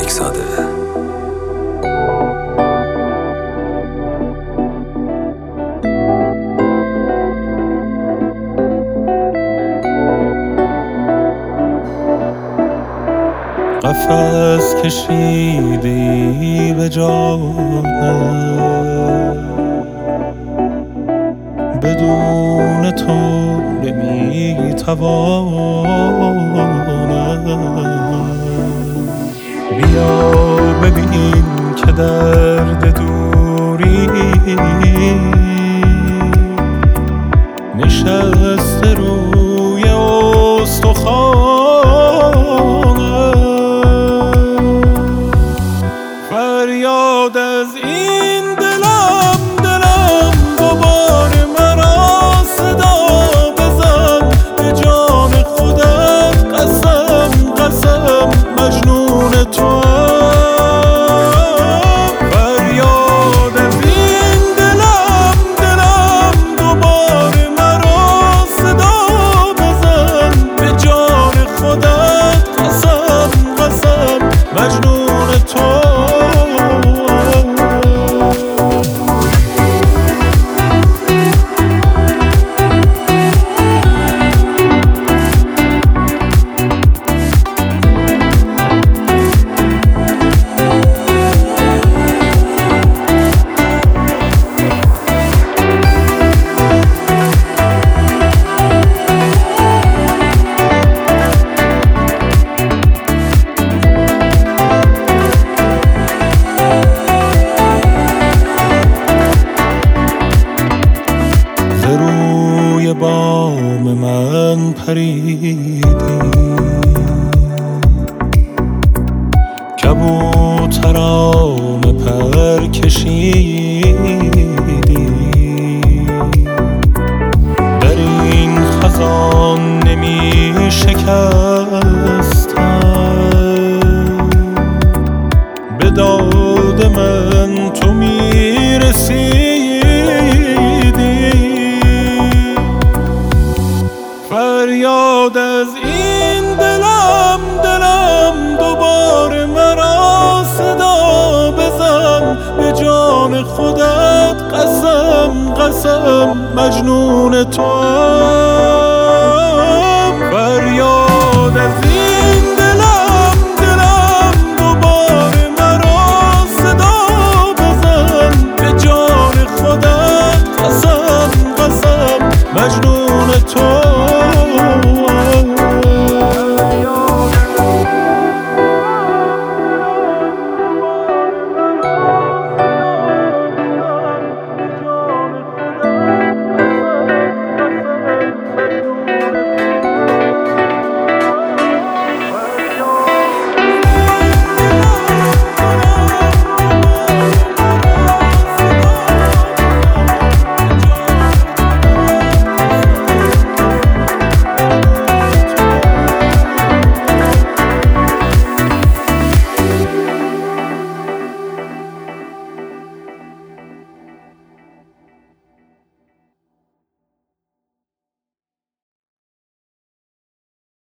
ملکزاده. قفس کشیدی به جانم، بدون تو نمیتوانم. بیا ببین که درد دوری نشسته روی استخوانم. فریاد از این دلم دوباره مرا صدا بزن، به جان خودت قسم مجنون توام. فریاد از این دلم دوباره مرا صدا بزن، به جان خودت قسم مجنون توام. روی بام من پریدی، کبوتران پر کشیدی. در این خزان نمی شکستم، به داد من تو می رسیدی. فریاد از این دلم دوباره مرا صدا بزن، به جان خودت قسم مجنون تو.